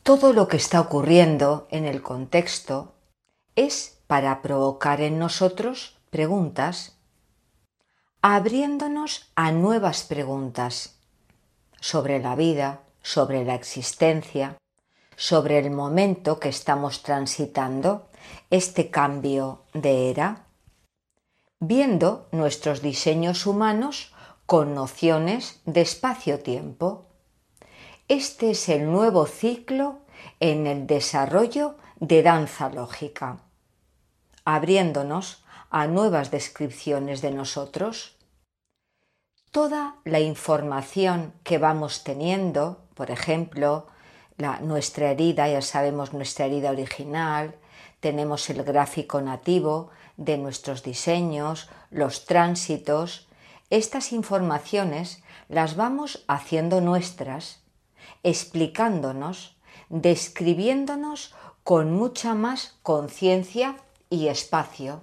Todo lo que está ocurriendo en el contexto es para provocar en nosotros preguntas, abriéndonos a nuevas preguntas sobre la vida, sobre la existencia, sobre el momento que estamos transitando, este cambio de era, viendo nuestros diseños humanos con nociones de espacio-tiempo. Este es el nuevo ciclo en el desarrollo de danza lógica, abriéndonos a nuevas descripciones de nosotros. Toda la información que vamos teniendo, por ejemplo, nuestra herida, ya sabemos nuestra herida original, tenemos el gráfico nativo de nuestros diseños, los tránsitos. Estas informaciones las vamos haciendo nuestras, explicándonos, describiéndonos con mucha más conciencia y espacio.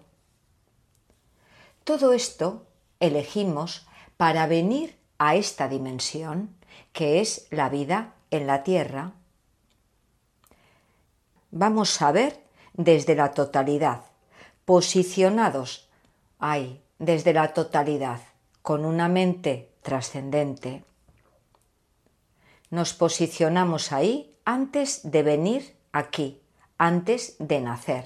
Todo esto elegimos para venir a esta dimensión, que es la vida en la Tierra. Vamos a ver desde la totalidad, posicionados ahí, desde la totalidad, con una mente trascendente. Nos posicionamos ahí antes de venir aquí, antes de nacer.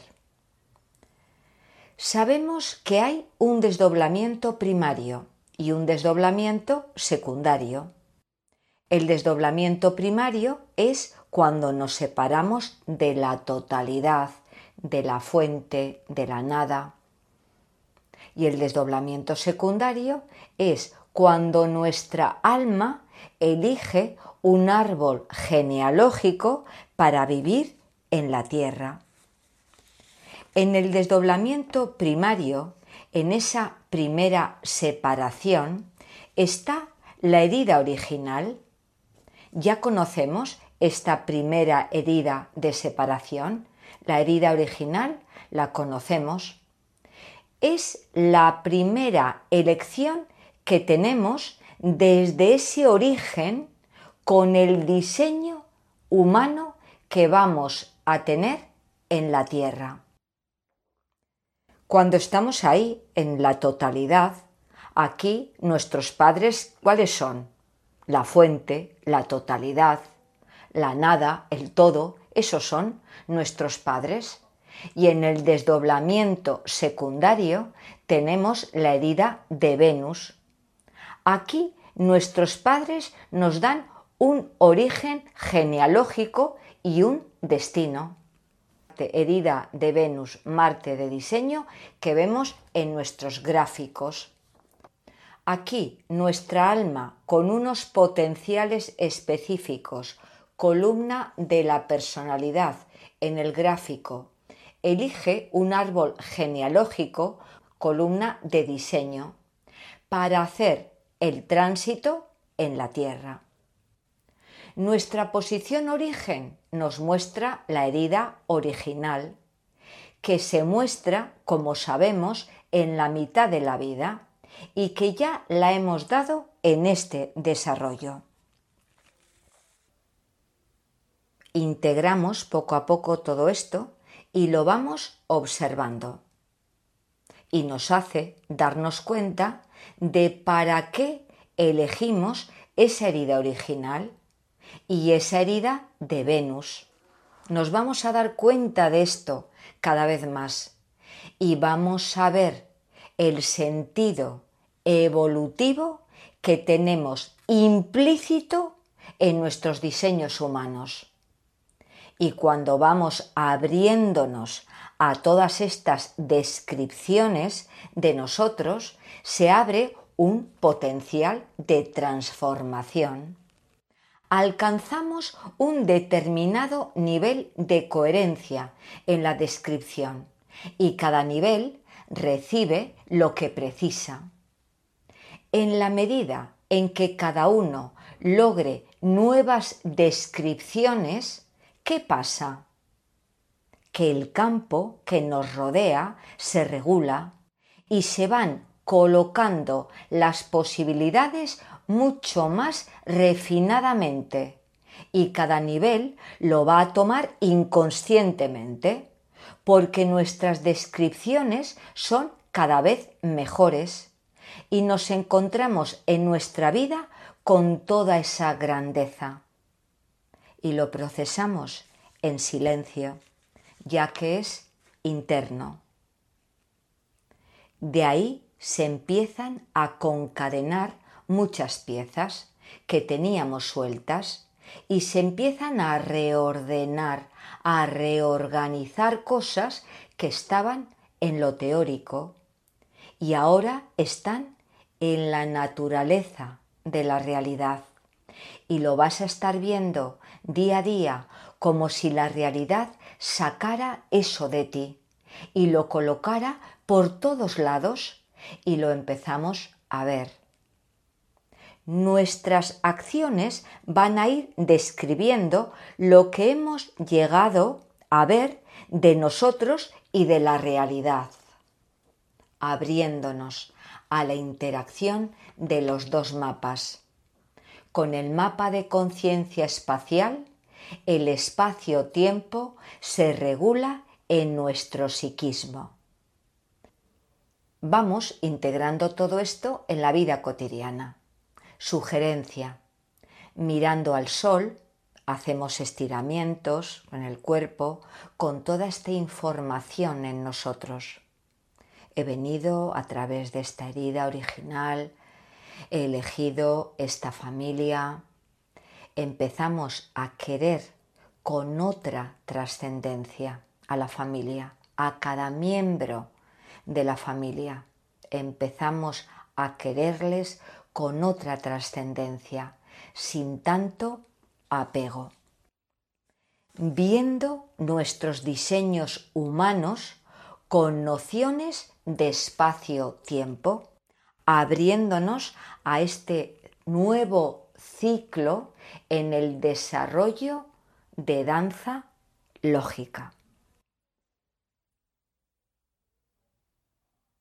Sabemos que hay un desdoblamiento primario y un desdoblamiento secundario. El desdoblamiento primario es cuando nos separamos de la totalidad, de la fuente, de la nada. Y el desdoblamiento secundario es cuando nuestra alma elige un árbol genealógico para vivir en la Tierra. En el desdoblamiento primario, en esa primera separación, está la herida original. Ya conocemos esta primera herida de separación. La herida original la conocemos. Es la primera elección que tenemos desde ese origen con el diseño humano que vamos a tener en la Tierra. Cuando estamos ahí, en la totalidad, aquí nuestros padres, ¿cuáles son? La fuente, la totalidad, la nada, el todo, esos son nuestros padres. Y en el desdoblamiento secundario tenemos la herida de Venus. Aquí nuestros padres nos dan un origen genealógico y un destino. Herida de Venus, Marte de diseño, que vemos en nuestros gráficos. Aquí nuestra alma con unos potenciales específicos, columna de la personalidad en el gráfico, elige un árbol genealógico, columna de diseño, para hacer el tránsito en la Tierra. Nuestra posición origen nos muestra la herida original, que se muestra, como sabemos, en la mitad de la vida y que ya la hemos dado en este desarrollo. Integramos poco a poco todo esto y lo vamos observando. Y nos hace darnos cuenta de para qué elegimos esa herida original y esa herida de Venus. Nos vamos a dar cuenta de esto cada vez más y vamos a ver el sentido evolutivo que tenemos implícito en nuestros diseños humanos. Y cuando vamos abriéndonos a todas estas descripciones de nosotros, se abre un potencial de transformación. Alcanzamos un determinado nivel de coherencia en la descripción y cada nivel recibe lo que precisa. En la medida en que cada uno logre nuevas descripciones, ¿qué pasa? Que el campo que nos rodea se regula y se van colocando las posibilidades mucho más refinadamente y cada nivel lo va a tomar inconscientemente, porque nuestras descripciones son cada vez mejores y nos encontramos en nuestra vida con toda esa grandeza y lo procesamos en silencio, ya que es interno. De ahí se empiezan a concadenar muchas piezas que teníamos sueltas y se empiezan a reordenar, a reorganizar cosas que estaban en lo teórico y ahora están en la naturaleza de la realidad. Y lo vas a estar viendo día a día como si la realidad sacara eso de ti y lo colocara por todos lados y lo empezamos a ver. Nuestras acciones van a ir describiendo lo que hemos llegado a ver de nosotros y de la realidad, abriéndonos a la interacción de los dos mapas. Con el mapa de conciencia espacial, el espacio-tiempo se regula en nuestro psiquismo. Vamos integrando todo esto en la vida cotidiana. Sugerencia: mirando al sol, hacemos estiramientos con el cuerpo, con toda esta información en nosotros. He venido a través de esta herida original, he elegido esta familia. Empezamos a querer con otra trascendencia a la familia, a cada miembro de la familia. Empezamos a quererles con otra trascendencia, sin tanto apego. Viendo nuestros diseños humanos con nociones de espacio-tiempo, abriéndonos a este nuevo ciclo en el desarrollo de danza lógica.